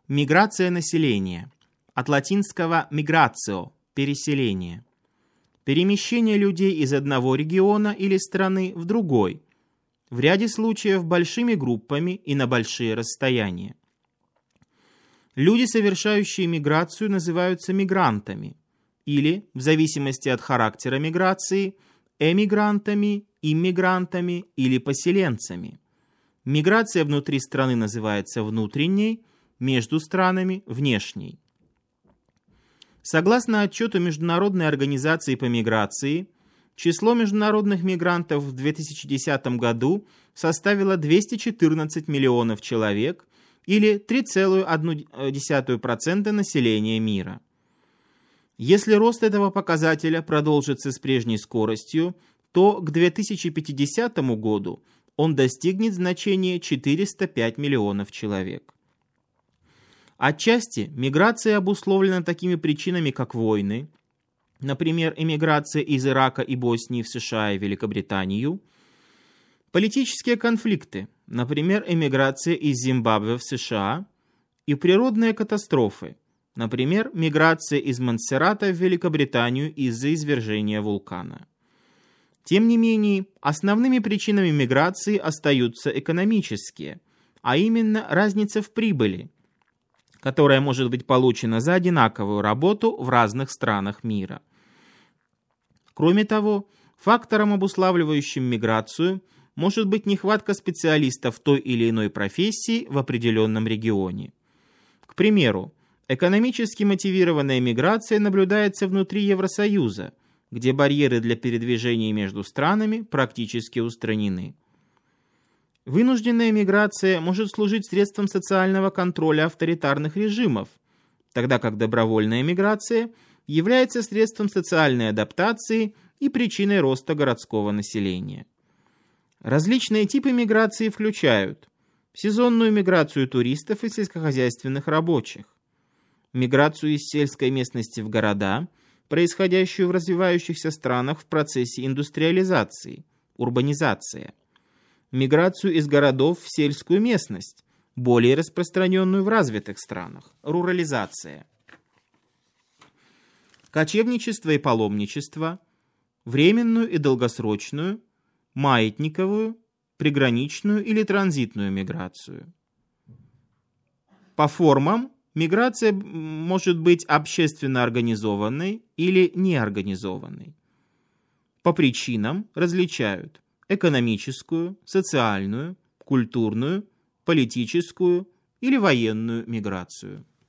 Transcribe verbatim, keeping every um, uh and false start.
Миграция населения. От латинского migratio – переселение. Перемещение людей из одного региона или страны в другой, в ряде случаев большими группами и на большие расстояния. Люди, совершающие миграцию, называются мигрантами или, в зависимости от характера миграции, эмигрантами, иммигрантами или поселенцами. Миграция внутри страны называется внутренней, между странами – внешней. Согласно отчету Международной организации по миграции, число международных мигрантов в две тысячи десятом году составило двести четырнадцать миллионов человек или три целых одна десятая процента населения мира. Если рост этого показателя продолжится с прежней скоростью, то к две тысячи пятидесятому году он достигнет значения четыреста пять миллионов человек. Отчасти миграция обусловлена такими причинами, как войны, например, эмиграция из Ирака и Боснии в США и Великобританию, политические конфликты, например, эмиграция из Зимбабве в США, и природные катастрофы, например, миграция из Монтсеррато в Великобританию из-за извержения вулкана. Тем не менее, основными причинами миграции остаются экономические, а именно разница в прибыли, которая может быть получена за одинаковую работу в разных странах мира. Кроме того, фактором, обуславливающим миграцию, может быть нехватка специалистов той или иной профессии в определенном регионе. К примеру, экономически мотивированная миграция наблюдается внутри Евросоюза, где барьеры для передвижения между странами практически устранены. Вынужденная миграция может служить средством социального контроля авторитарных режимов, тогда как добровольная миграция является средством социальной адаптации и причиной роста городского населения. Различные типы миграции включают сезонную миграцию туристов и сельскохозяйственных рабочих, миграцию из сельской местности в города, происходящую в развивающихся странах в процессе индустриализации, урбанизация, миграцию из городов в сельскую местность, более распространенную в развитых странах, рурализация, кочевничество и паломничество, временную и долгосрочную, маятниковую, приграничную или транзитную миграцию. По формам миграция может быть общественно организованной или неорганизованной. По причинам различают экономическую, социальную, культурную, политическую или военную миграцию.